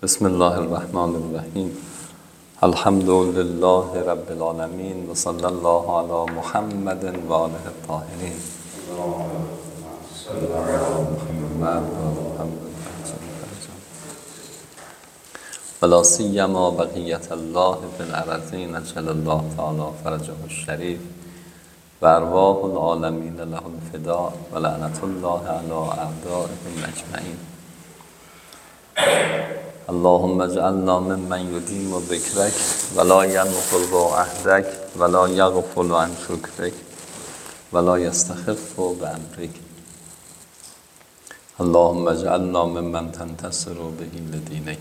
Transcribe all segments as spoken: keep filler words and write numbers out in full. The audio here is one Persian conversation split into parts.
بسم الله الرحمن الرحیم. الحمد لله رب العالمین و صلی الله علی محمد و آله الطاهرین. ولا سیما بقیت الله فی الارضین اجل الله تعالی فرجه الشریف و ارواح العالمین له الفداء و لعنت الله علی اعدائهم اجمعین. اللهم اجعلنا ممن يديم ذكرك ولا ينقض عهدك ولا يغفل عن شكرك ولا يستخف بأمرك. اللهم اجعلنا ممن تنتصر به لدينك.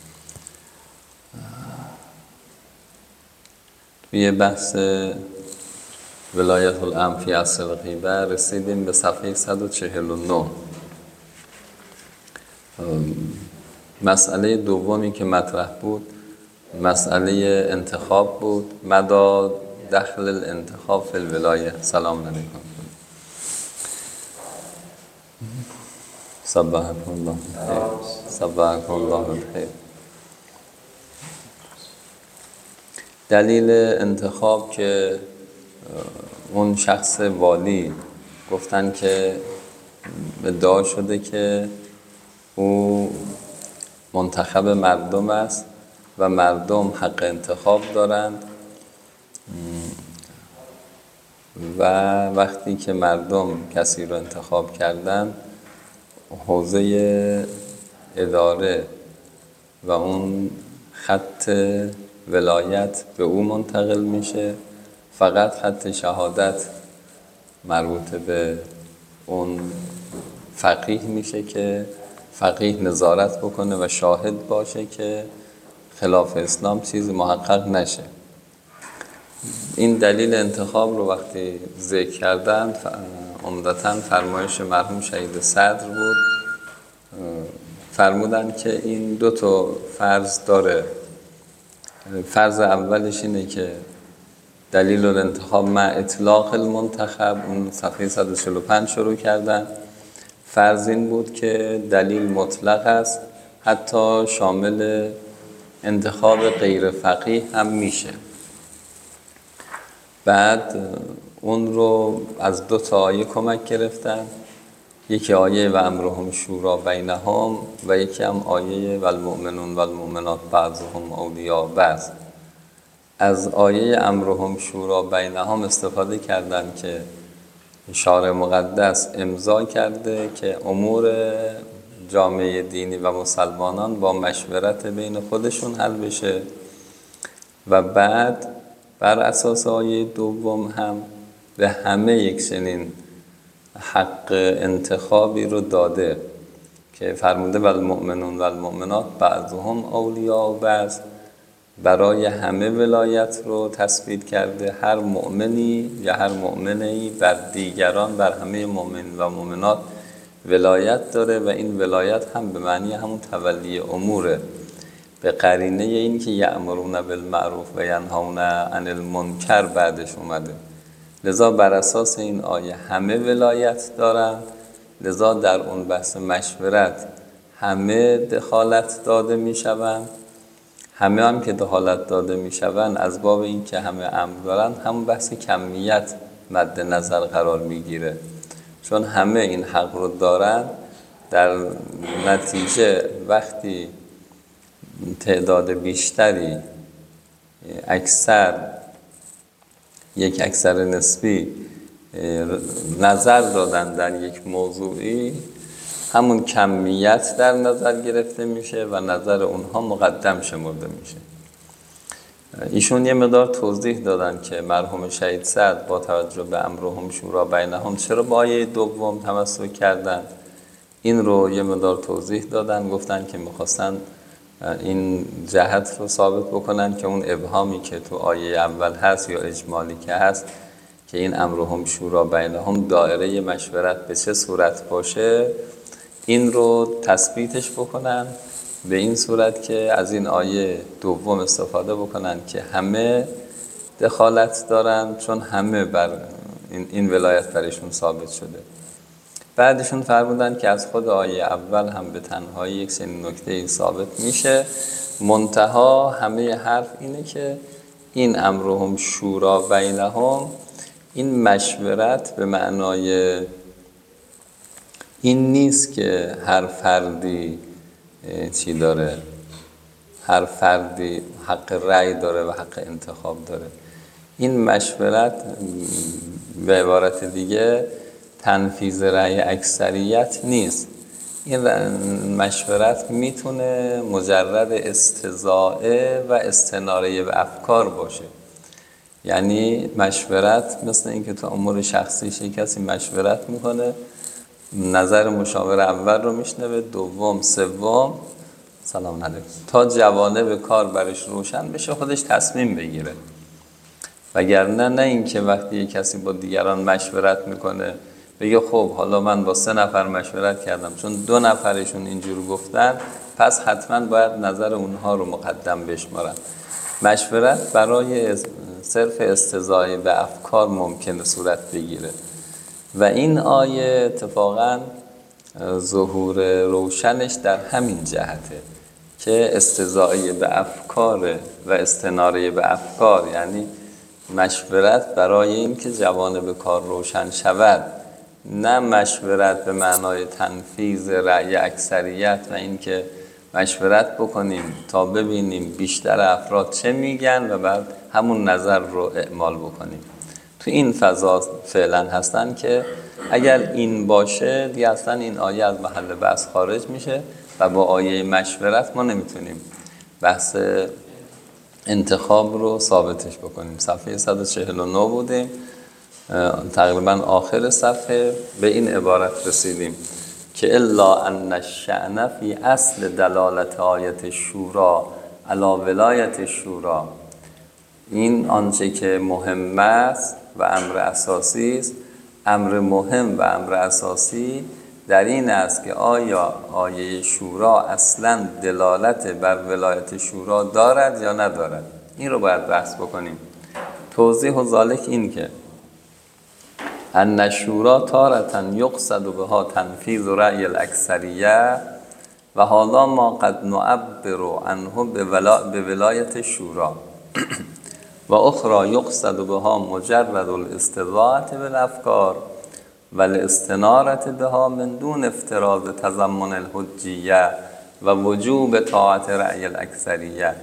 توی بحث ولایت الامر فی عصر الغیبه رسیدیم به صفحه صد و چهل و نه. مسئله دومی که مطرح بود مسئله انتخاب بود. مدى دخل الانتخاب فی الولایه. سلام علیکم. صبحکم الله بخیر. صبحکم الله بخیر. دلیل انتخاب که اون شخص والی گفتن که ادعا شده که او منتخب مردم است و مردم حق انتخاب دارند و وقتی که مردم کسی رو انتخاب کردند حوزه اداره و اون خط ولایت به او منتقل میشه. فقط خط شهادت مربوط به اون فقیه میشه که فقیه نظارت بکنه و شاهد باشه که خلاف اسلام چیزی محقق نشه. این دلیل انتخاب رو وقتی ذکر کردن عمدتاً فرمایش مرحوم شهید صدر بود. فرمودن که این دو تا فرض داره. فرض اولش اینه که دلیل الانتخاب مع اطلاق المنتخب، اون صفحه صد و چهل و پنج شروع کردن. فرض این بود که دلیل مطلق است، حتی شامل انتخاب غیر فقیه هم میشه. بعد اون رو از دو تا آیه کمک گرفتن. یکی آیه و امرهم شورا بینهم و یکی هم آیه و المؤمنون و المؤمنات بعضهم اولیاء بعض. از آیه امرهم شورا بینهم استفاده کردن که شارع مقدس امضا کرده که امور جامعه دینی و مسلمانان با مشورت بین خودشون حل بشه و بعد بر اساس آیه دوم هم به همه یک چنین حق انتخابی رو داده که فرموده و المؤمنون و المؤمنات بعضهم اولیاء بعض. برای همه ولایت رو تثبیت کرده. هر مؤمنی یا هر مؤمنی بر دیگران، بر همه مؤمن و مؤمنات ولایت داره و این ولایت هم به معنی همون تولی اموره، به قرینه این که یأمرون بالمعروف و ینهون عن المنکر بعدش اومده. لذا بر اساس این آیه همه ولایت دارن. لذا در اون بحث مشورت همه دخالت داده میشوند. همه هم که دخالت داده میشوند از باب این که همه امر دارن، همون بحث کمیت مد نظر قرار میگیره. چون همه این حق رو دارن، در نتیجه وقتی تعداد بیشتری اکثر یک اکثر نسبی نظر دادن در یک موضوعی، همون کمیت در نظر گرفته میشه و نظر اونها مقدم شمرده میشه. ایشون یه مقدار توضیح دادن که مرحوم شهید صدر با توجه به امرهم شورا بینهم چرا با آیه دوم تمسک کردن. این رو یه مقدار توضیح دادن. گفتن که میخواستن این جهت رو ثابت بکنن که اون ابهامی که تو آیه اول هست یا اجمالی که هست که این امرهم شورا بینهم دایره مشورت به چه صورت باشه، این رو تثبیتش بکنن به این صورت که از این آیه دوم استفاده بکنن که همه دخالت دارن، چون همه بر این, این ولایت برشون ثابت شده. بعدشون فرمودن که از خود آیه اول هم به تنهایی یک سری نکته ثابت میشه، منتها همه حرف اینه که این امرهم شورا بینهم، این مشورت به معنای این نیست که هر فردی چی داره، هر فردی حق رأی داره و حق انتخاب داره. این مشورت به عبارت دیگه تنفیذ رأی اکثریت نیست. این مشورت میتونه مجرد استضاعه و استناره به افکار باشه. یعنی مشورت مثل اینکه تو امور شخصیش کسی مشورت میکنه، نظر مشاور اول رو میشنوه، دوم، سوم، سلام علیکم، تا جوانب کار برش روشن بشه خودش تصمیم بگیره. وگرنه نه اینکه وقتی یک کسی با دیگران مشورت میکنه بگه خب حالا من با سه نفر مشورت کردم چون دو نفرشون اینجور گفتن پس حتما باید نظر اونها رو مقدم بشمارم. مشورت برای صرف استضاعه به افکار ممکنه صورت بگیره و این آیه اتفاقا ظهور روشنش در همین جهته که استضاعه به افکار و استناره به افکار، یعنی مشورت برای این که جوانب کار روشن شود، نه مشورت به معنای تنفیذ رأی اکثریت و این که مشورت بکنیم تا ببینیم بیشتر افراد چه میگن و بعد همون نظر رو اعمال بکنیم. تو این فضا فعلا هستن که اگر این باشه دیگه اصلا این آیه از محل بحث خارج میشه و با آیه مشورت ما نمیتونیم بحث انتخاب رو ثابتش بکنیم. صفحه صد و چهل و نه بودیم، تقریبا آخر صفحه به این عبارت رسیدیم که الا ان الشأن فی اصل دلالت آیت شورا علی ولایت شورا، این آنچه که مهم است و امر اساسی است، امر مهم و امر اساسی در این است که آیا آیه شورا اصلا دلالت بر ولایت شورا دارد یا ندارد. این رو باید بحث بکنیم. توضیح و ذالک این که ان الشورا تارة یقصد بها تنفیذ رأی الاکثریه و حالا ما قد نعبر عنه به ولایت شورا و اخرى یقصد بها مجرد الاستضاعة بالافکار و الاستنارة بها من دون افتراض تضمن الحجیه و وجوب طاعت رأی الاکثریه.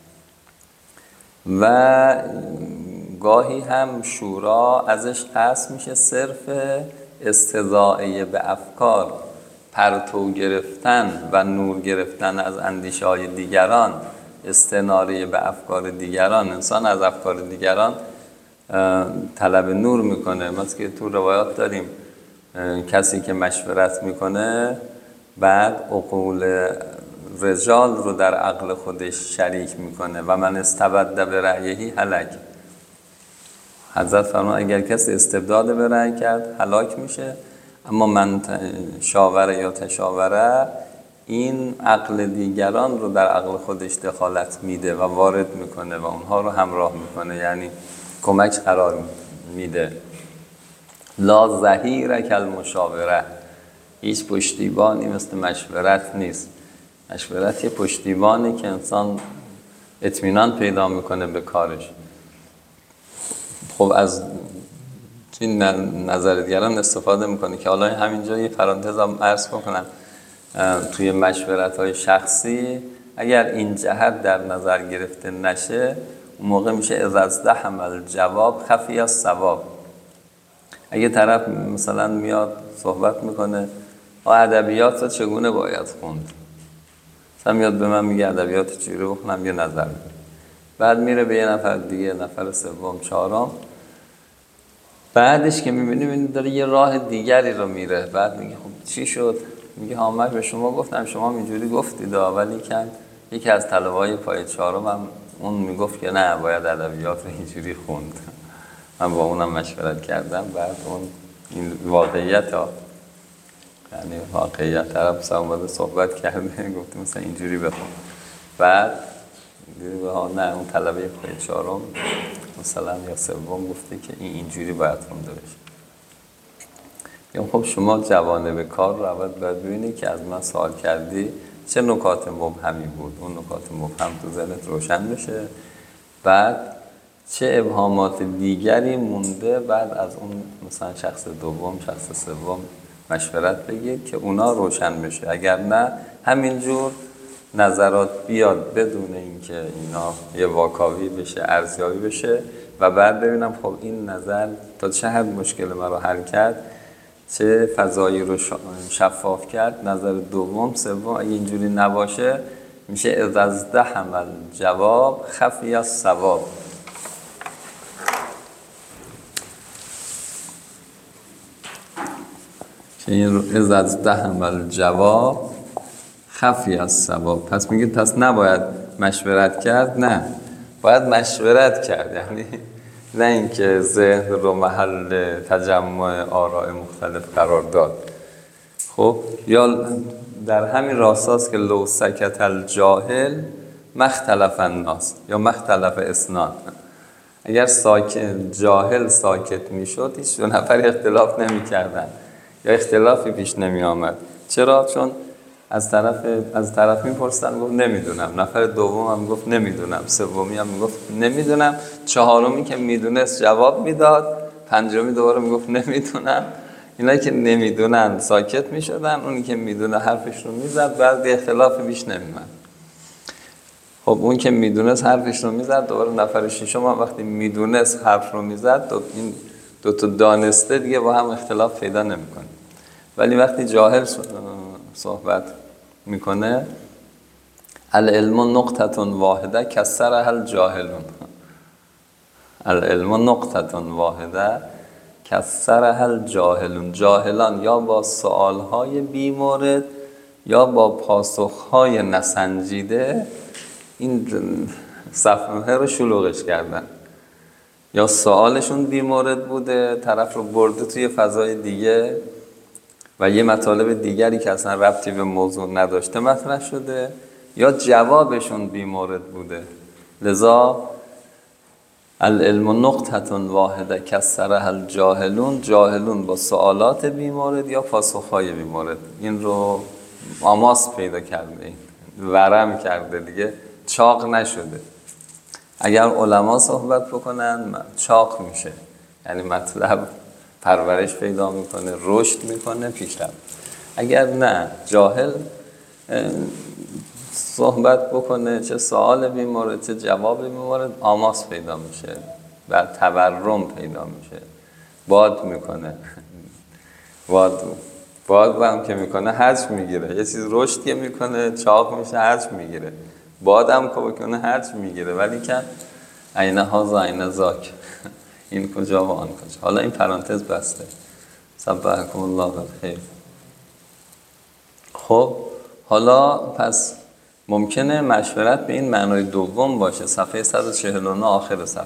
و گاهی هم شورا ازش قصد میشه صرف استضاعه به افکار، پرتو گرفتن و نور گرفتن از اندیشه های دیگران، استناره به افکار دیگران. انسان از افکار دیگران طلب نور میکنه. مثل که تو روایات داریم کسی که مشورت میکنه بعد عقول رجال رو در عقل خودش شریک میکنه و من استبد به رأیهی هلک. حضرت فرمان اگر کسی استبداد به رأی کرد هلاک میشه، اما من شاوره یا تشاوره این عقل دیگران رو در عقل خودش دخالت میده و وارد میکنه و اونها رو همراه میکنه، یعنی کمک قرار میده. لا ظهیر کالمشاوره، هیچ پشتیبانی مثل مشورت نیست. مشورت یه پشتیبانی که انسان اطمینان پیدا میکنه به کارش. خب از این نظر دیگران استفاده میکنه که حالا همینجا یه پرانتز هم عرض بکنم. توی مشورت های شخصی اگر این جهت در نظر گرفته نشه اون موقع میشه اذا ازدحم الجواب خفی الصواب. اگه طرف مثلا میاد صحبت میکنه ادبیات رو چگونه باید خوند، مثلا میاد به من میگه ادبیات چجوری بخونم، یه نظر میده، بعد میره به یه نفر دیگه، نفر سوم، چهارم، بعدش که میبینیم این داره یه راه دیگری رو میره، بعد میگه خب چی شد؟ میگه ها من به شما گفتم شما اینجوری گفتید، ولی که یکی از طلبه‌های پای چهارم هم اون میگفت که نه باید ادبیات رو اینجوری خوند. من با اونم مشورت کردم، بعد اون این واقعیت ها، یعنی واقعیت طرف سامده صحبت کرده گفت مثلا اینجوری بخون، بعد ها نه اون طلبه پای چهارم مثلا یا سوم گفته که این اینجوری باید خونده بشه. یا خب شما جوانب کار رو اول باید ببینی که از من سوال کردی چه نکات مبهمی بود، اون نکات مبهم تو ذهنت روشن بشه، بعد چه ابهامات دیگری مونده، بعد از اون مثلا شخص دوم، شخص سوم مشورت بگیر که اونا روشن بشه. اگر نه همینجور نظرات بیاد بدون اینکه اینا یه واکاوی بشه، ارزیابی بشه و بعد ببینم خب این نظر تا چه حد مشکل ما رو حل کرد، چه فضایی رو شفاف کرد. نظر دوم، سوم اگه اینجوری نباشه میشه اذا ازدحم الجواب خفی الصواب. اذا ازدحم الجواب خفی الصواب. پس میگه پس نباید مشورت کرد، نه باید مشورت کرد، یعنی نه اینکه ذهن رو محل تجمع آراء مختلف قرار داد. خب یا در همین راستاست که لو سکت الجاهل مختلف الناس یا مختلف اسنان. اگر ساکت جاهل ساکت میشد هیچ دو نفر اختلاف نمی کردن یا اختلافی پیش نمی آمد. چرا؟ چون از طرف از طرف میپرسن گفت نمیدونم، نفر دوم هم گفت نمیدونم، سومی هم گفت نمیدونم، چهارمی که میدونست جواب میداد، پنجمی دوباره میگفت نمیدونم. اینا که نمیدونن ساکت میشدن، اونی که میدونه حرفش رو میزد، بعد اختلاف بیش نمیمد. خب اون که میدونست حرفش رو میزد، دوباره نفر ششم هم وقتی میدونست حرف رو میزد، دو این دو تا دانسته دیگه با هم اختلاف پیدا نمیکنه. ولی وقتی جاهل صحبت میکنه، العلم نقطه واحده کسرها الجاهلون، العلم نقطه واحده کسرها الجاهلون. جاهلان یا با سوالهای بیمورد یا با پاسخهای نسنجیده این صفحه رو شلوغش کردن، یا سوالشون بیمورد بوده، طرف رو برده توی فضای دیگه و یه مطالب دیگری که اصلا ربطی به موضوع نداشته مطرح شده، یا جوابشون بیمورد بوده. لذا العلم نقطه واحده کسرها الجاهلون، جاهلون با سوالات بیمورد یا پاسخهای بیمورد این رو آماس پیدا کرده، این ورم کرده دیگه، چاق نشده. اگر علما صحبت بکنن چاق میشه، یعنی مطلب پرورش پیدا میکنه، رشد میکنه، پیشرفت. اگر نه جاهل صحبت بکنه، چه سوال بیمورد چه جواب بیمورد، آماس پیدا میشه و تورم پیدا میشه، باد میکنه. باد باد هم که میکنه حجم میگیره، یه چیز رشد که میکنه چاق میشه، حجم میگیره. باد هم که بکنه حجم میگیره، ولی که عینه ها عینه زاک، این کجا و آن کجا. حالا این پرانتز بسته. سبحکم الله بالخیر. خب حالا پس ممکنه مشورت به این معنای دوم باشه، صفحه صد و چهل و نه آخر صفحه.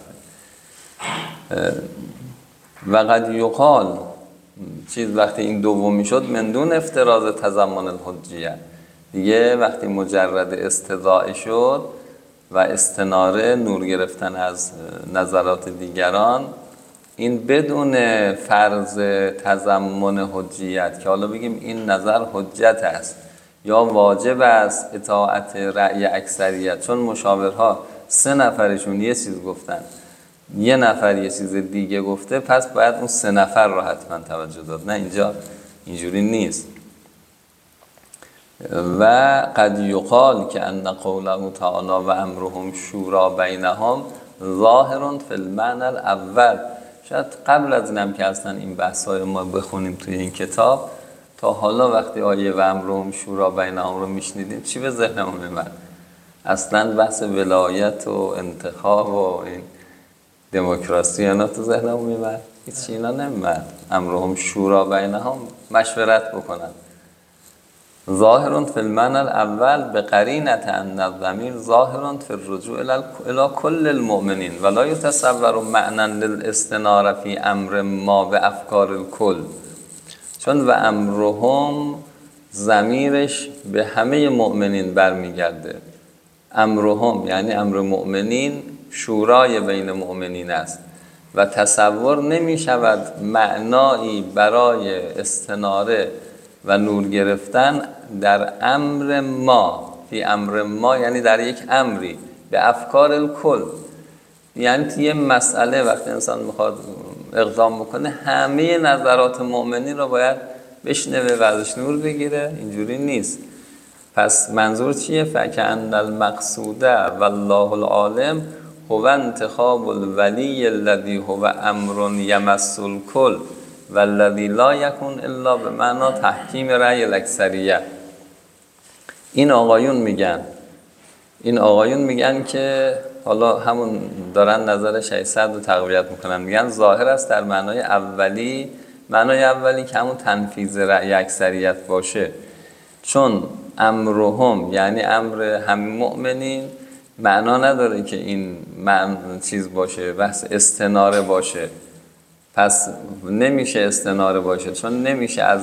و قد یقال چیز وقتی این دومی شد من دون افتراض تضمن الحجیه، دیگه وقتی مجرد استدعا شد و استناره، نور گرفتن از نظرات دیگران، این بدون فرض تضمن حجیت که حالا بگیم این نظر حجت است یا واجب است اطاعت رأی اکثریت، چون مشاورها سه نفرشون یه چیز گفتن، یه نفر یه چیز دیگه گفته، پس باید اون سه نفر رو حتما توجه داد. نه اینجا اینجوری نیست. و قد یقال که ان قوله تعالی و امرهم شورا بینهم ظاهر فی المعنى الاول. شاید قبل از اینم که اصلا این بحث‌های ما بخونیم توی این کتاب، تا حالا وقتی آیه و امرهم شورا بینهم رو میشنیدیم چی به ذهنمون میاد؟ اصلا بحث ولایت و انتخاب و این دموکراسی اینا تو ذهنمون میاد؟ هیچ اینا نمیاد. امرهم شورا بینهم مشورت بکنن. ظاهر فی المعنى الاول بقرینه ان الضمیر ظاهر فی الرجوع الی کل المؤمنین ولا یتصور معنی للاستناره فی امر ما به افکار الکل. چون و امرهم ضمیرش به همه مؤمنین برمیگرده. امرهم یعنی امر مؤمنین شورای بین مؤمنین است. و تصور نمی شود معنایی برای استناره و نور گرفتن در امر ما، فی امر ما یعنی در یک امری، به افکار الکل. یعنی توی مسئله وقتی انسان میخواد اقدام بکنه همه نظرات مؤمنین رو باید بشنوه و ازش نور بگیره، اینجوری نیست. پس منظور چیه؟ فکأن المقصود والله العالم هو انتخاب الولی الذی هو امر یمس الکل والذی لا یکون الا به معنی تحکیم رأی الاکثریه. این آقایون میگن این آقایون میگن که حالا همون دارن نظر شیصد رو تقویت میکنن، میگن ظاهر است در معنای اولی، معنای اولی که همون تنفیذ رأی اکثریت باشه، چون امرهم یعنی امر همه مؤمنین معنا نداره که این معنی چیز باشه، بس استناره باشه. پس نمیشه استناره باشه، چون نمیشه از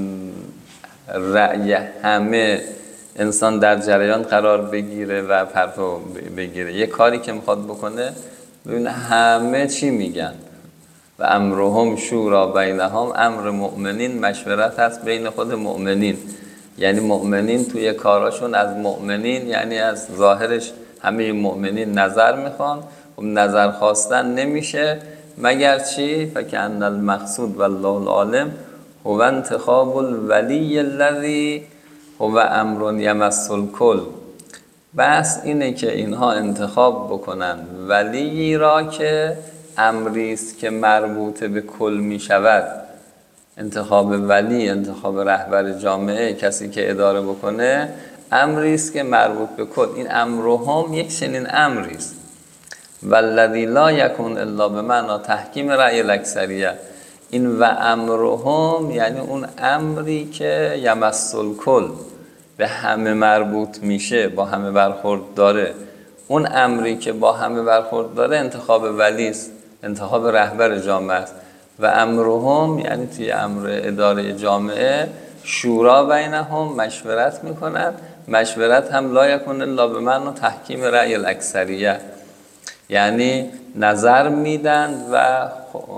رأی همه انسان در جریان قرار بگیره و پرتو بگیره. یه کاری که میخواد بکنه ببینه همه چی میگن. و امرهم شورا بینهم، امر مؤمنین مشورت هست بین خود مؤمنین، یعنی مؤمنین توی کاراشون از مؤمنین، یعنی از ظاهرش همه مؤمنین نظر میخوان. و نظر خواستن نمیشه مگر چی؟ فکأن المقصود والله العالم هو انتخاب الولی الذی هو امر یمس الکل. بس اینه که اینها انتخاب بکنن ولی را که امری است که مربوط به کل می شود. انتخاب ولی، انتخاب رهبر جامعه، کسی که اداره بکنه، امری است که مربوط به کل. این امرهم یک چنین امری است. والذی لا یکون الا بمعنی تحکیم رأی الاکثریه. این و امرهم یعنی اون امری که یمس الکل، به همه مربوط میشه، با همه برخورد داره. اون امری که با همه برخورد داره انتخاب ولی است، انتخاب رهبر جامعه است. و امرهم یعنی توی امر اداره جامعه شورا بینهم، مشورت میکنن. مشورت هم لا یکون الا بمعنی تحکیم رأی الاکثریه، یعنی نظر میدن. و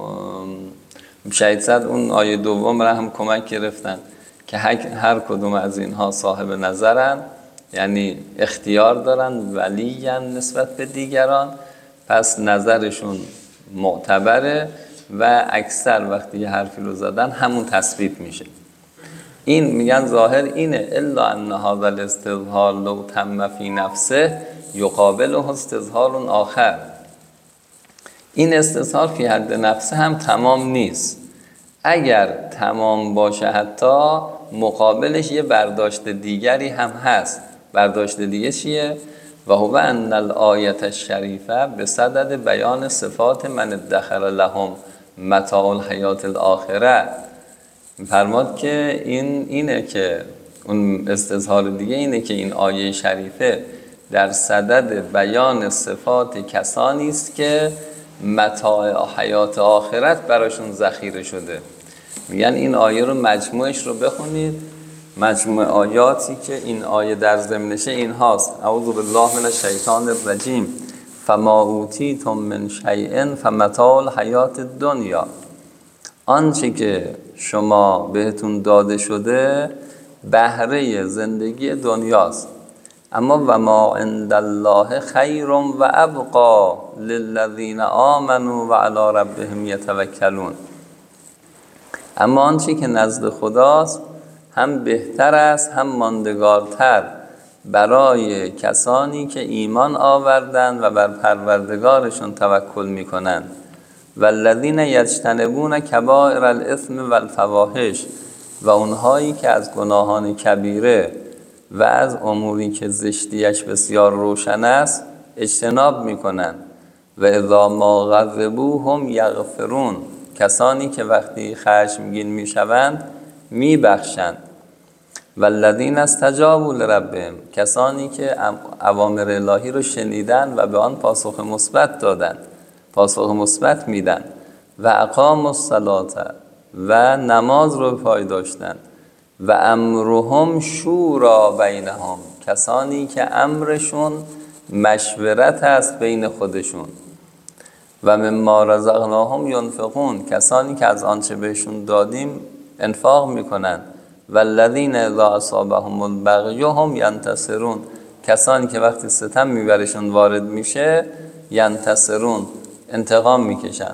شهید صد اون آیه دوم را هم کمک گرفتن که هر کدوم از اینها صاحب نظرن، یعنی اختیار دارن ولیین نسبت به دیگران، پس نظرشون معتبره و اکثر وقتی یه حرفی رو زدن همون تثبیت میشه. این میگن ظاهر اینه، الا ان هذا الاستظهار لو تم فی نفسه یقابله استظهار آخر. این استظهار فی حد نفسه هم تمام نیست. اگر تمام باشه حتی مقابلش یه برداشت دیگری هم هست. برداشت دیگه چیه؟ و هو ان الآیه الشریفه به صدد بیان صفات من ادخر لهم متاع الحیات الاخره. فرماد که این اینه که اون استظهار دیگه اینه که این آیه شریفه در صدد بیان صفات کسانی است که متاع حیات آخرت براشون ذخیره شده. میگن این آیه رو مجموعش رو بخونید، مجموع آیاتی که این آیه در ضمنشه این هاست: اعوذ بالله من الشیطان الرجیم فما اوتیتم من شیء فمتاع الحیات الدنیا. آنچه که شما بهتون داده شده بهره زندگی دنیاست، اما و ما عند الله خیر و ابقا للذین آمنوا و علی ربهم یتوکلون. اما آنچه که نزد خداست هم بهتر است هم ماندگارتر برای کسانی که ایمان آوردند و بر پروردگارشون توکل میکنند. والذین یجتنبون کبائر الاثم والفواحش، و اونهایی که از گناهان کبیره و از اموری که زشتیش بسیار روشن است اجتناب میکنند. و اذا ما غضبوا هم یغفرون، کسانی که وقتی خشمگین میشوند میبخشند. والذین استجابوا لربهم، کسانی که اوامر الهی رو شنیدن و به آن پاسخ مثبت دادند، پاسخ مثبت میدن. و اقاموا الصلاة، و نماز رو پای داشتن. و امرهم شورا بینهم، کسانی که امرشون مشورت است بین خودشون. و مما رزقناهم ینفقون، کسانی که از آنچه بهشون دادیم انفاق میکنن. والذین اذا اصابهم البغی هم ینتصرون، کسانی که وقتی ستم میبرشون وارد میشه ینتصرون، انتقام میکشن.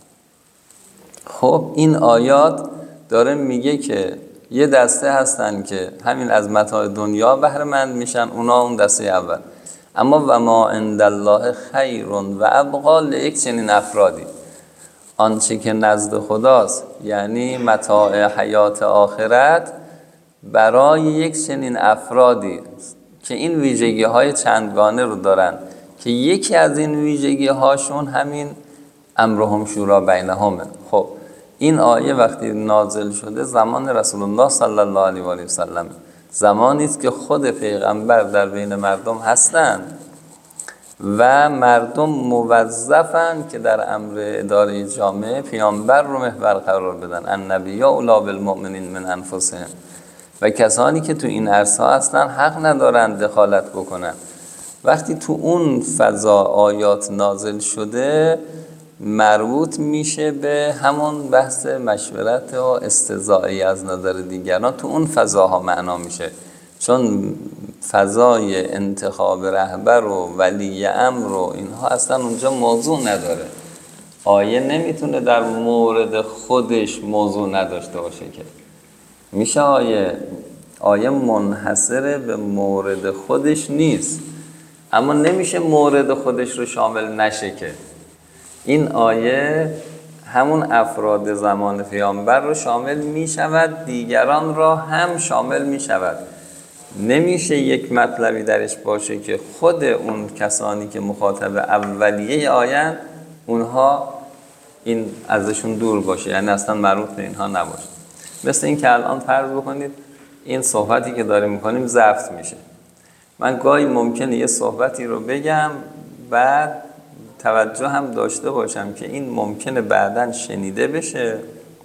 خب این آیات داره میگه که یه دسته هستن که همین از متاع دنیا بهره مند میشن، اونا اون دسته اول. اما و ما عند الله خیر و ابقا لیک چنین افرادی، آنچه که نزد خداست یعنی متاع حیات آخرت برای یک چنین افرادی که این ویژگی های چندگانه رو دارن که یکی از این ویژگی هاشون همین امرهم شورا بینهمه. خب این آیه وقتی نازل شده زمان رسول الله صلی الله علیه و آله و سلم، زمانی است که خود پیغمبر در بین مردم هستند و مردم موظفن که در امر اداره جامعه پیامبر رو محور قرار بدن. النبی اولی بالمؤمنین من انفسهم، و کسانی که تو این عرصه هستن حق ندارن دخالت بکنن. وقتی تو اون فضا آیات نازل شده مربوط میشه به همون بحث مشورت و استزائی از نظر دیگران، تو اون فضاها معنا میشه، چون فضای انتخاب رهبر و ولی امر و اینها اصلا اونجا موضوع نداره. آیه نمیتونه در مورد خودش موضوع نداشته باشه که میشه آیه آیه منحصره به مورد خودش نیست، اما نمیشه مورد خودش رو شامل نشه که. این آیه همون افراد زمان پیامبر رو شامل می شود، دیگران را هم شامل می شود. نمیشه یک مطلبی درش باشه که خود اون کسانی که مخاطب اولیه آیه اونها این ازشون دور باشه، یعنی اصلا مربوط به اینها نباشه. مثل این که الان فرض بکنید این صحبتی که داریم میکنیم ضبط میشه. من گاهی ممکنه یه صحبتی رو بگم بعد توجه هم داشته باشم که این ممکنه بعداً شنیده بشه،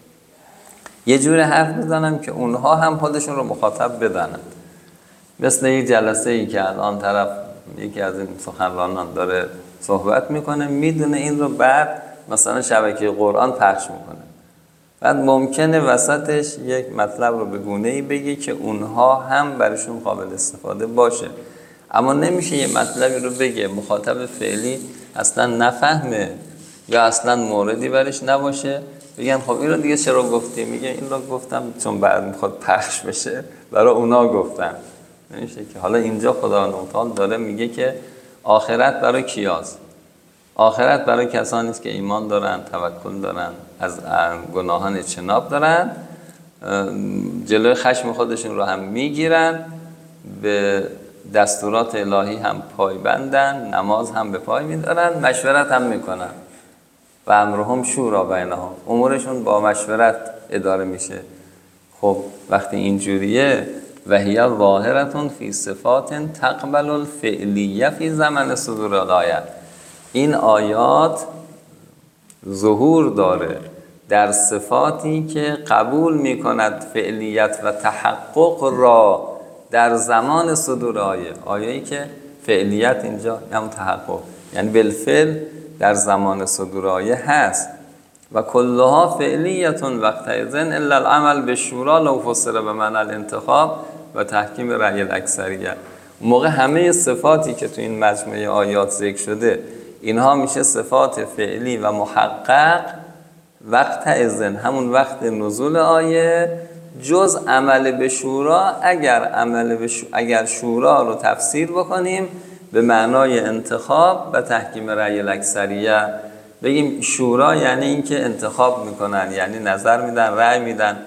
یه جور حرف بزنم که اونها هم خودشون رو مخاطب بدنن. مثل یک جلسه ای که الان طرف یکی از این سخنرانان داره صحبت میکنه، میدونه این رو بعد مثلا شبکه قرآن پخش میکنه، بعد ممکنه وسطش یک مطلب رو به گونه‌ای بگه که اونها هم برشون قابل استفاده باشه. اما نمیشه یه مطلبی رو بگه مخاطب فعلی اصلا نفهمه یا اصلا موردی برش نباشه، بگن خب این رو دیگه چرا گفتی؟ میگه این رو گفتم چون بعد میخواد پخش بشه برای اونا گفتم. نمیشه که. حالا اینجا خداوند متعال داره میگه که آخرت برای کیاست؟ آخرت برای کسانی است که ایمان دارن، توکل دارن، از گناهان اجتناب دارن، جلوی خشم خودشون رو هم میگیرن، به دستورات الهی هم پایبندن، نماز هم به پای میدارن، مشورت هم میکنن. و امرهم شورا بینهم، امورشون با مشورت اداره میشه. خب وقتی اینجوریه و هی ظاهرتون فی صفات تقبل الفعلیه فی زمن صدور الآیه، این آیات ظهور داره در صفاتی که قبول میکند فعلیت و تحقق را در زمان صدور آیه. آیه‌ای که فعلیت اینجا هم تحقق، یعنی بالفعل در زمان صدور آیه هست. و کلها فعلیتون وقت اذن الا العمل به شورا لو فسر به معنی الانتخاب و تحکیم رأی الاکثریه. موقع همه صفاتی که تو این مجموعه آیات ذکر شده اینها میشه صفات فعلی و محقق وقت اذن، همون وقت نزول آیه، جز عمل به شورا. اگر عمل به شورا، اگر شورا رو تفسیر بکنیم به معنای انتخاب و تحکیم رأی الاکثریه، بگیم شورا یعنی اینکه انتخاب میکنن، یعنی نظر میدن، رأی میدن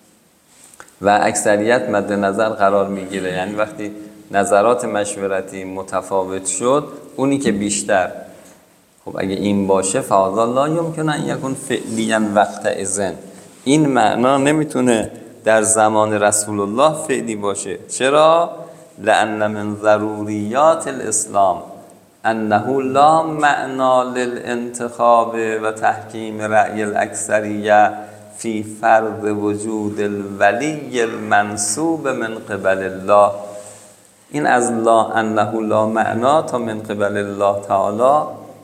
و اکثریت مد نظر قرار میگیره، یعنی وقتی نظرات مشورتی متفاوت شد اونی که بیشتر. خب اگه این باشه فهذا لا یمکن ان یکون فعلیا وقت اذن، این معنا نمیتونه در زمان رسول الله فعلی باشه. چرا؟ لأن من ضروریات الاسلام انه لا معنا للانتخاب و تحکیم رأی الاکثریه فی فرض وجود الولی المنصوب من قبل الله. این از لا انه لا معنا تا من قبل الله تعالی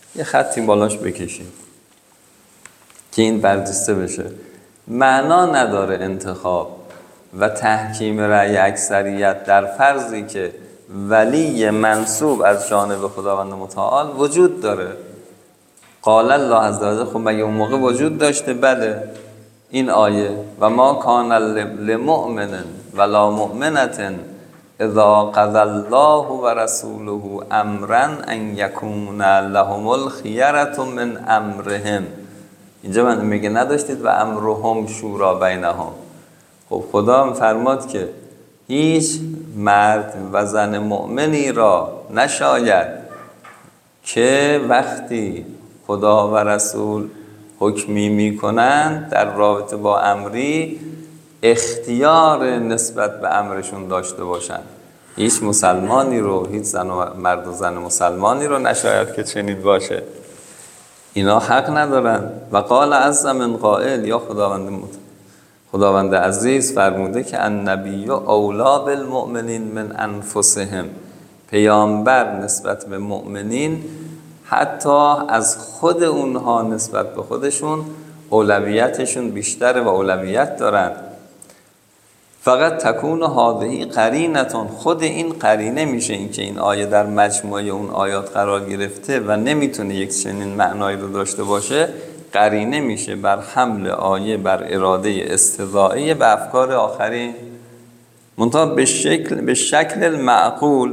یه خطی بالاش بکشید که این برجسته بشه. معنا نداره انتخاب و تحکیم رأی اکثریت در فرضی که ولی منصوب از جانب خداوند متعال وجود داره. قال الله عز و جل، خب مگه اون موقع وجود داشته؟ بله. این آیه و ما کان لمؤمن ولا مؤمنة اذا قضى الله و رسوله امرا ان یکون لهم الخیرة من امرهم. اینجا من میگه نداشتید و امرهم شورا بینهم. خب خدا هم فرماد که هیچ مرد و زن مؤمنی را نشاید که وقتی خدا و رسول حکمی میکنند در رابطه با امری اختیار نسبت به امرشون داشته باشند. هیچ مسلمانی رو، هیچ زن و مرد و زن مسلمانی رو نشاید که چنین باشه. اینا حق ندارن. و قال عز من قائل، یا خداوند خداوند عزیز فرموده که النبی اولا بالمؤمنین من انفسهم، پیامبر نسبت به مؤمنین حتی از خود اونها نسبت به خودشون اولویتشون بیشتره و اولویت دارن. فقط تکون هذه قرینتون، خود این قرینه میشه این که این آیه در مجموعه اون آیات قرار گرفته و نمیتونه یک چنین معنایی رو داشته باشه، قرینه میشه بر حمل آیه بر اراده استضاعی به افکار آخرین، منتها به شکل به شکل معقول،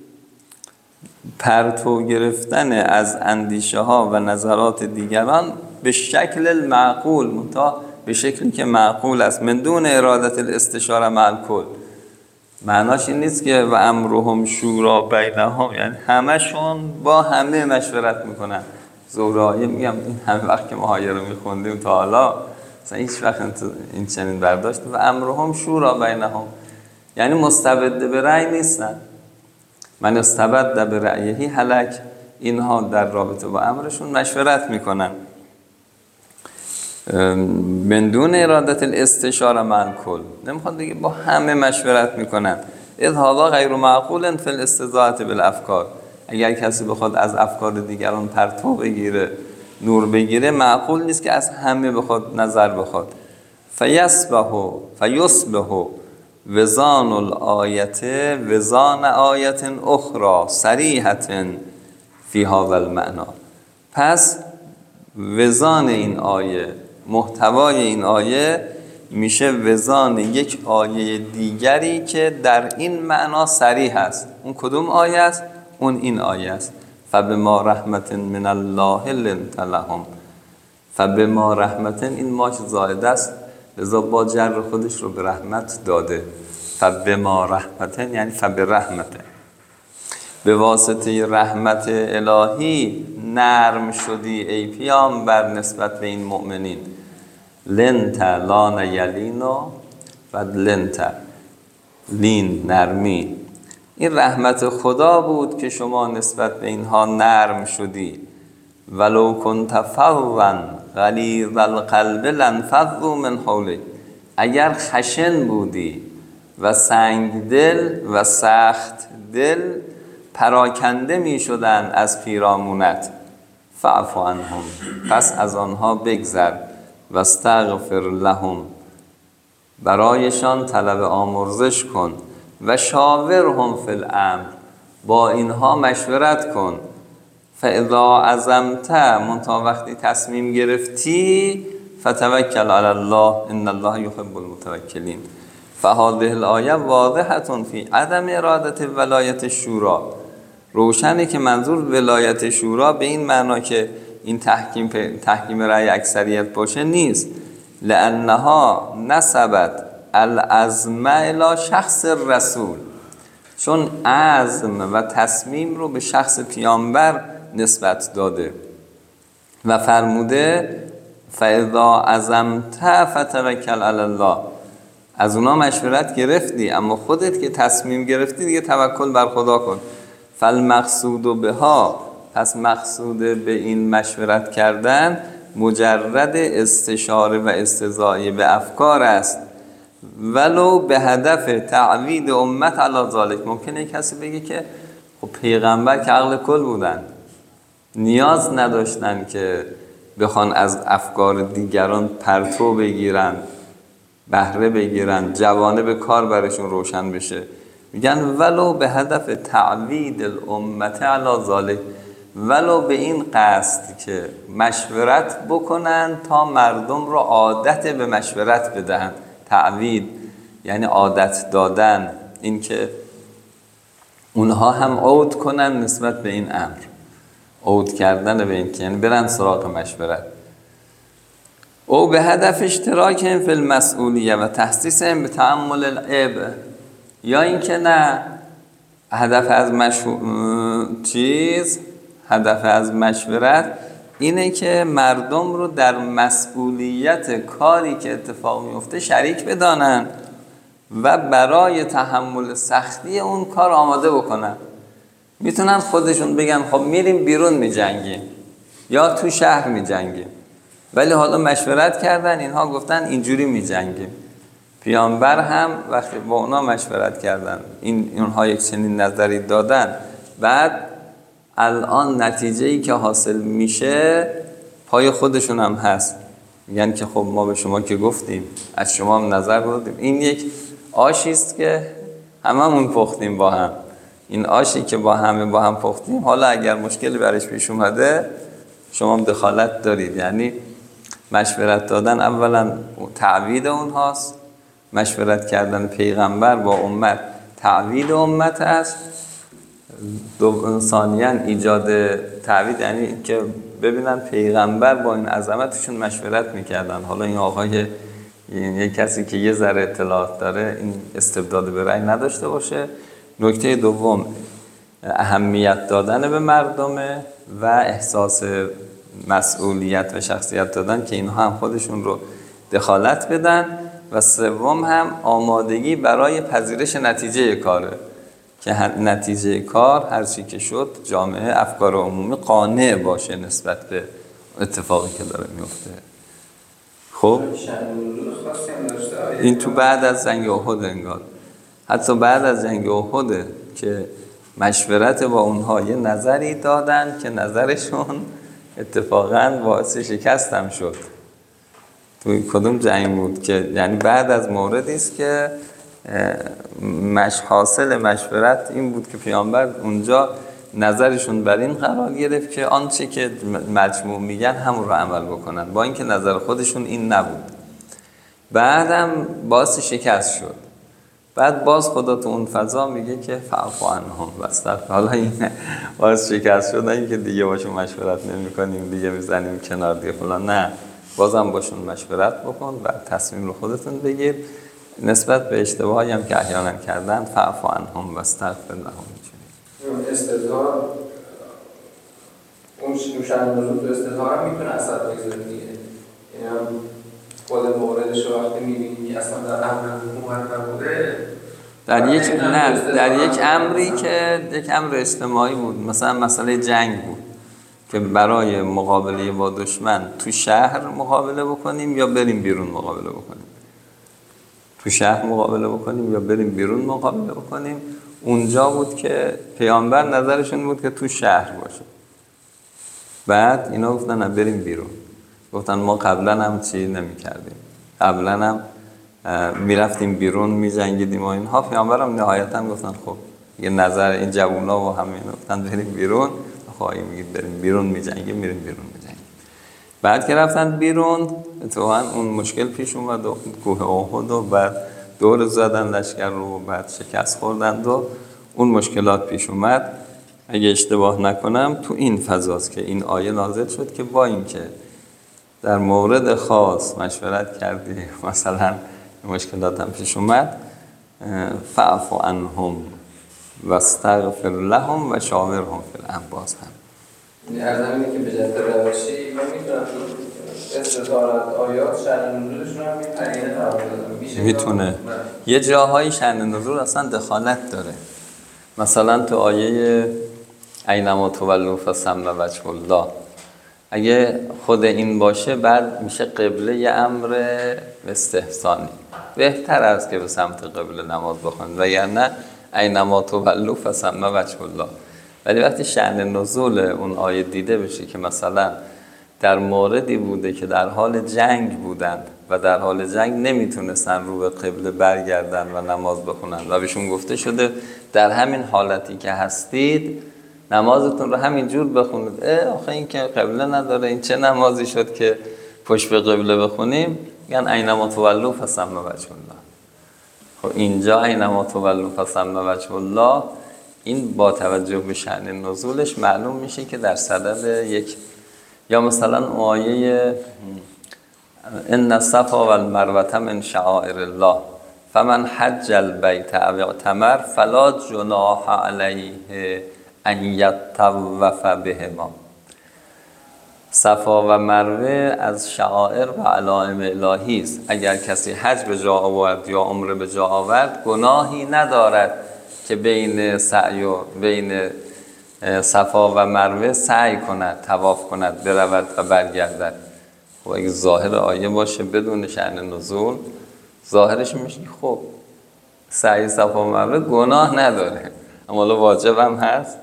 پرتو گرفتن از اندیشه ها و نظرات دیگران به شکل معقول، منتها به شکلی که معقول است، من دون ارادت الاستشاره مع الکل. معناش این نیست که و امرهم شورا بینهم، یعنی همشون با همه مشورت میکنن. زهرایی میگم این همه وقت که ما آیه رو میخوندیم تا حالا مثلا هیچ وقت این چنین برداشت و امرهم شورا بینهم، یعنی مستبد به رأی نیستن. من استبد به رأیهی هلک، اینها در رابطه با امرشون مشورت میکنن من دون ارادت الاستشاره مع الکل، نمیخواد دیگه با همه مشورت میکنن. اذ هذا غیر معقول فی الاستضاعه بالافکار، اگر کسی بخواد از افکار دیگران پرتو بگیره، نور بگیره، معقول نیست که از همه بخواد نظر بخواد. فیصبح فیصبح وزان الآیت وزان آیت اخرى صریحة فی هذا المعنى، پس وزان این آیه، محتوای این آیه میشه وزان یک آیه دیگری که در این معنا صریح است. اون کدوم آیه است؟ اون این آیه است. فبما رحمت من الله لنت لهم. فبما رحمت، این ماش زائده است لذا با جر خودش رو به رحمت داده. فبما رحمت یعنی فبرحمت، به واسطه رحمت الهی نرم شدی ای پیامبر نسبت به این مؤمنین. لنت لان یلینو و لنت لین نرمی، این رحمت خدا بود که شما نسبت به اینها نرم شدی. ولو کنت فظا غلیظ القلب لانفضوا من حولک، اگر خشن بودی و سنگ دل و سخت دل پراکنده می شدن از پیرامونت. فاعف عنهم، پس از آنها بگذر. و استغفر لهم، برایشان طلب آمرزش کن. و شاورهم فی الامر، با اینها مشورت کن. فاذا عزمت، منتها وقتی تصمیم گرفتی، فتوکل علی الله ان الله یحب المتوکلین. فهذه الآیه واضحه فی عدم اراده ولایت شورا، روشنه که منظور ولایت شورا به این معنا که این تحکیم تحکیم رأی اکثریت باشه نیست. لانها نسبت العزم الی شخص رسول، چون عزم و تصمیم رو به شخص پیامبر نسبت داده و فرموده فاذا عزمت فتوکل علی الله. از اونا مشورت گرفتی اما خودت که تصمیم گرفتی دیگه توکل بر خدا کن. فالمقصود بها، پس مقصود به این مشورت کردن مجرد استشاره و استضاعه به افکار است، ولو به هدف تعوید امت علی ذلک. ممکنه کسی بگه که خب پیغمبر که عقل کل بودن، نیاز نداشتن که بخوان از افکار دیگران پرتو بگیرن، بهره بگیرن، جوانب کار برشون روشن بشه. میگن ولو به هدف تعوید الامت علی ذالک، ولو به این قصد که مشورت بکنن تا مردم رو عادت به مشورت بدهن. تعوید یعنی عادت دادن، این که اونها هم عود کنن نسبت به این امر، عود کردن به این که یعنی برن سراغ مشورت. او به هدف اشتراکهم فی المسئولیه و تحسیسهم به تأمل العیب، یا اینکه نه هدف از مشو... چیز هدف از مشورت اینه که مردم رو در مسئولیت کاری که اتفاق میفته شریک بدانن و برای تحمل سختی اون کار آماده بکنن. میتونن خودشون بگن خب میریم بیرون میجنگیم یا تو شهر میجنگیم، ولی حالا مشورت کردن، اینها گفتن اینجوری میجنگیم. پیامبر هم وقتی با اونا مشورت کردن، این اونها یک چنین نظری دادن، بعد الان نتیجه‌ای که حاصل میشه پای خودشون هم هست. میگن که خب ما به شما که گفتیم، از شما هم نظر بردیم، این یک آشی است که هممون پختیم با هم. این آشی که با همه با هم پختیم، حالا اگر مشکلی برش پیش اومده شما هم دخالت دارید. یعنی مشورت دادن اولا تعوید اونهاست، مشورت کردن پیغمبر با امت تعوید امت است. دو ثانیاً ایجاد تعوید یعنی که ببینن پیغمبر با این عظمتشون مشورت میکردن. حالا این آقای یک کسی که یه ذره اطلاعات داره این استبداد به رأی نداشته باشه. نکته دوم اهمیت دادن به مردمه و احساس مسئولیت و شخصیت دادن که اینها هم خودشون رو دخالت بدن. و سوم هم آمادگی برای پذیرش نتیجه کاره، که نتیجه کار هر چی که شد جامعه افکار عمومی قانع باشه نسبت به اتفاقی که داره میفته. خب این تو بعد از جنگ احد انگار، حتی بعد از جنگ احد که مشورت با اونها یه نظری دادن که نظرشون اتفاقاً باعث شکست هم شد. توی کدوم جنگ بود که یعنی بعد از موردی است که مش حاصل مشورت این بود که پیامبر اونجا نظرشون بر این قرار گرفت که آنچه که مجموع میگن همون رو عمل بکنن، با اینکه نظر خودشون این نبود. بعدم باعث شکست شد. بعد باز خدا تو اون فضا میگه که فعف عنهم واستغفر. حالا این باعث شکست شد، این که دیگه باشون مشورت نمی‌کنیم، دیگه میزنیم کنار دیگه فلان، نه، بازم باشون مشورت بکن و تصمیم رو خودتون بگیر. نسبت به اشتباهی هم که احیانا کردن فعف عنهم واستغفر لهم. استظهار اون شأن نزول تو استظهار هم میتونه اثر بگذاره دیگه. یعنی هم خود موردش رو وقتی میبینی که اصلا در امر حکومت نبوده، در یک نه در یک امری که یک امر اجتماعی بود، مثلا مسئله جنگ بود که برای مقابله با دشمن تو شهر مقابله بکنیم یا بریم بیرون مقابله بکنیم، تو شهر مقابله بکنیم یا بریم بیرون مقابله بکنیم. اونجا بود که پیامبر نظرشون بود که تو شهر باشه. بعد اینا گفتن نه بریم بیرون. گفتن ما قبلا هم چی نمی کردیم، قبلا هم می رفتیم بیرون می جنگیدیم و اینها. پیامبر هم نهایتا گفتن خب یه نظر این جوونا و همه اینا گفتن بریم بیرون. خواهی میگید بریم بیرون می جنگیم، میریم بیرون می جنگیم. بعد که رفتن بیرون اتفاقا اون مشکل پیش اومد و کوه احد و بعد دور زدن لشکر رو و بعد شکست خوردند و اون مشکلات پیش اومد. اگه اشتباه نکنم تو این فضاست که این آیه نازل شد که با این که در مورد خاص مشورت کردی مثلا مشکلات هم پیش اومد، فاعف عنهم واستغفر لهم و شاورهم فی الامر. باز هم این ارزمینه که به جهت روشی من میتونم استظهارات آیات شأن نزولشون هم میتونه قرار بدم میتونه یه جاهایی شأن نزول اصلا دخالت داره. مثلا تو آیه اینما تولوا فثم وجه الله، اگه خود این باشه بعد میشه قبله یه امر استحسانی، بهتر است که به سمت قبله نماز بخونید، و یا نه اینما تولوا فثم وجه الله. ولی وقتی شأن نزول اون آیه دیده بشه که مثلا در موردی بوده که در حال جنگ بودند و در حال جنگ نمیتونستن رو به قبله برگردن و نماز بخونن و بهشون گفته شده در همین حالتی که هستید نمازتون رو همین جور بخونید. اه آخه این که قبله نداره، این چه نمازی شد که پشت به قبله بخونیم؟ میگن اینما تولوا فثم وجه الله. خب اینجا اینما تولوا فثم وجه الله، این با توجه به شأن نزولش معلوم میشه که در صدد یک، یا مثلا آیه ان الصفا والمروه من شعائر الله فمن حج البیت او اعتمر فلا جناح علیه ان یطوف بهما. صفا و مروه از شعائر و علائم الهی است. اگر کسی حج به جا آورد یا عمره به جا آورد گناهی ندارد که بین سعی و بین صفا و مروه سعی کند، طواف کند، برود و برگردد. خب اگه ظاهر آیه باشه بدون شأن نزول، ظاهرش میشه خب سعی صفا و مروه گناه نداره، اما واجب هم هست.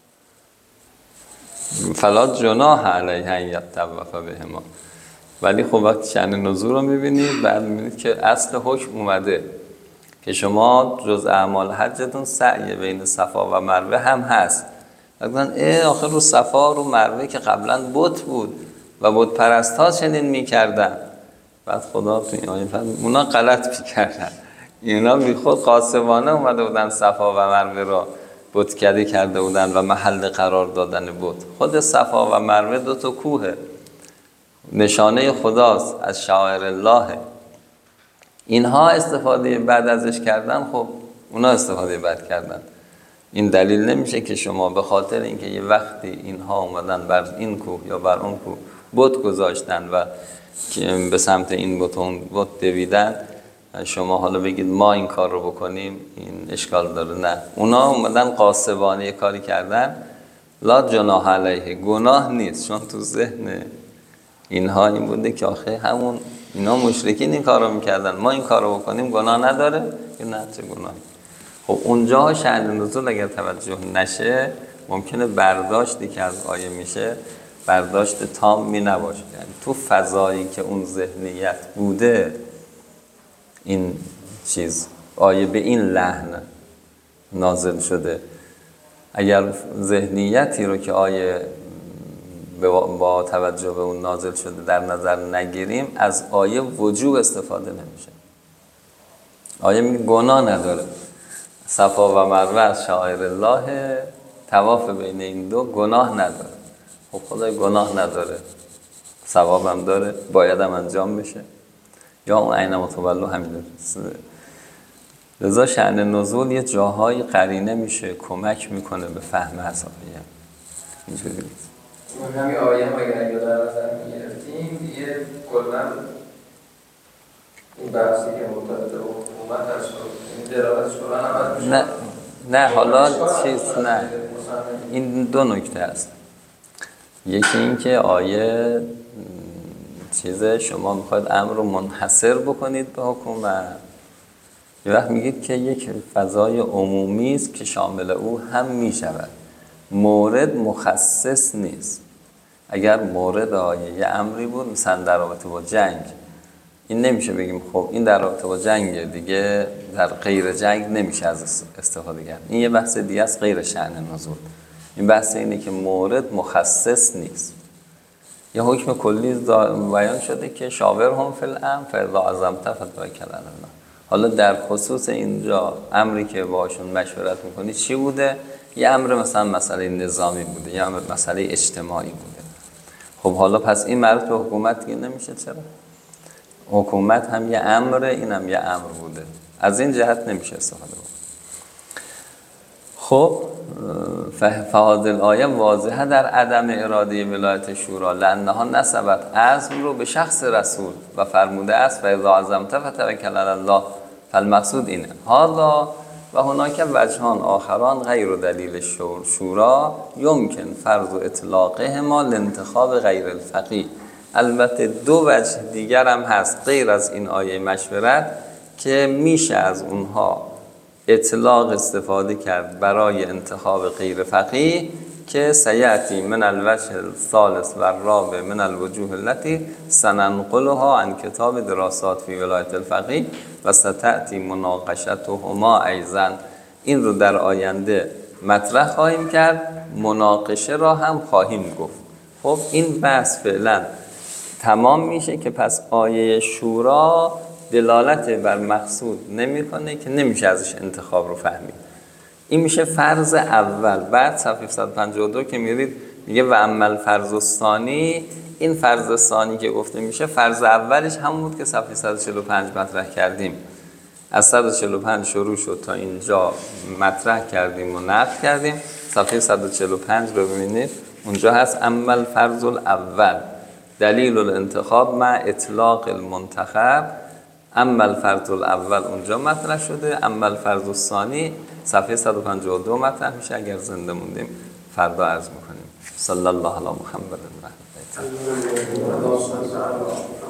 فلا جناح علیه ان یطوف بهما. ولی خب وقتی شأن نزول رو میبینید بعد میبینید که اصل حکم اومده که شما جز اعمال حجتون سعی بین صفا و مروه هم هست. مثلا اه آخر رو صفا رو مروه که قبلا بت بود و بت پرست ها چنین میکردن، بعد خدا تو این آیه فرمود اونا غلط میکردن، اینا بی خود قاسمانه اومده بودن صفا و مروه را بتکده کرده بودن و محل قرار دادن بت. خود صفا و مروه دو تا کوه، نشانه خداست، از شعائر الله. اینها استفاده بعد ازش کردن، خب اونا استفاده بعد کردن. این دلیل نمیشه که شما به خاطر اینکه یه وقتی اینها اومدن بر این کوه یا بر اون کوه بت گذاشتن و به سمت این بت اون بت دویدن، شما حالا بگید ما این کار رو بکنیم این اشکال داره. نه، اونا اومدن قاصبانه یه کاری کردن، لا جناح علیه، گناه نیست، چون تو ذهن اینها این بوده که آخه همون اینا مشرکین این کار رو میکردن، ما این کار رو بکنیم گناه نداره. که نه، چه گناهی. خب اونجا شأن نزول اگر توجه نشه ممکنه برداشتی که از آیه میشه برداشت تامی نباشه. یعنی تو فضایی که اون ذهنیت بوده این چیز آیه به این لحن نازل شده. اگر ذهنیتی رو که آیه با توجه به اون نازل شده در نظر نگیریم از آیه وجوب استفاده نمیشه. آیه میگه گناه نداره، صفا و مروه از شعائر الله، طواف بین این دو گناه نداره. خب خدای گناه نداره، ثواب هم داره، باید هم انجام بشه، یا اون اینما تولوا همین. لذا شأن نزول یه جاهای قرینه میشه کمک میکنه به فهم از آیه. اینجوری نیست. همین آیه هم اگر اگه در نظر میگرفتیم دیگه کلا این بحثی که مرتبط با حکومت هست این دلالت شورا نمید میشه. نه نه حالا چیز نه، این دو نکته هست. یکی این که آیه چیزه شما میخواید امر رو منحصر بکنید به حکومت، یه وقت میگید که یک فضای عمومی است که شامل او هم میشود، مورد مخصص نیست. اگر مورد آیه یه امری بود مثلا در رابطه با جنگ، این نمیشه بگیم خب این در رابطه با جنگ دیگه در غیر جنگ نمیشه از استفاده کرد. این یه بحث دیگه است غیر شأن نزول. این بحث اینه که مورد مخصص نیست. یه حکم کلی بیان شده که شاورهم فی الامر فاذا عزمت فتوکل علی الله. حالا در خصوص اینجا امری که باشون مشورت میکنی چی بوده؟ یه امر مثلا مسئله نظامی بوده، یه امر مسئله اجتماعی بوده. خب حالا پس این مربوط به حکومت دیگه نمیشه. چرا؟ حکومت هم یه امره، این هم یه امر بوده، از این جهت نمیشه استفاده بود. خب فهاد الآیه واضحه در عدم اراده ولایت شورا، لانها نسبت عزم رو به شخص رسول و فرموده است فاذا عزمت فتوکل علی الله. فالمقصود اینه حالا و هناک وجهان آخران غیر دلیل شورا یمکن فرض اطلاقهما لانتخاب غیر الفقیه. البته دو وجه دیگر هم هست غیر از این آیه مشورت که میشه از اونها اطلاق استفاده کرد برای انتخاب غیر فقیه که سیأتی من الوجه الثالث و الرابع من الوجوه التي سننقلها عن کتاب دراسات فی ولایت الفقیه و ستأتی مناقشتهما ایضا. این رو در آینده مطرح خواهیم کرد، مناقشه را هم خواهیم گفت. خب این بحث فعلا تمام میشه که پس آیه شورا دلالت بر مقصود نمیکنه که نمیشه ازش انتخاب رو فهمید. این میشه فرض اول. بعد صفحه صد و پنجاه و دو که میرید میگه و اما الفرض الثانی، این فرض ثانی که گفته میشه فرض اولش همون بود که صفحه صد و چهل و پنج مطرح کردیم. از صد و چهل و پنج شروع شد تا اینجا مطرح کردیم و نقد کردیم. صفحه صد و چهل و پنج رو ببینید، اونجا هست اما الفرض الاول دلیل الانتخاب مع اطلاق المنتخب. اما الفرض الاول اونجا مطرح شده، اما الفرض الثانی صفحه صد و پنجاه و دو مطرح میشه. اگر زنده موندیم فردا عرض میکنیم. صلی الله علی محمد و علی آله.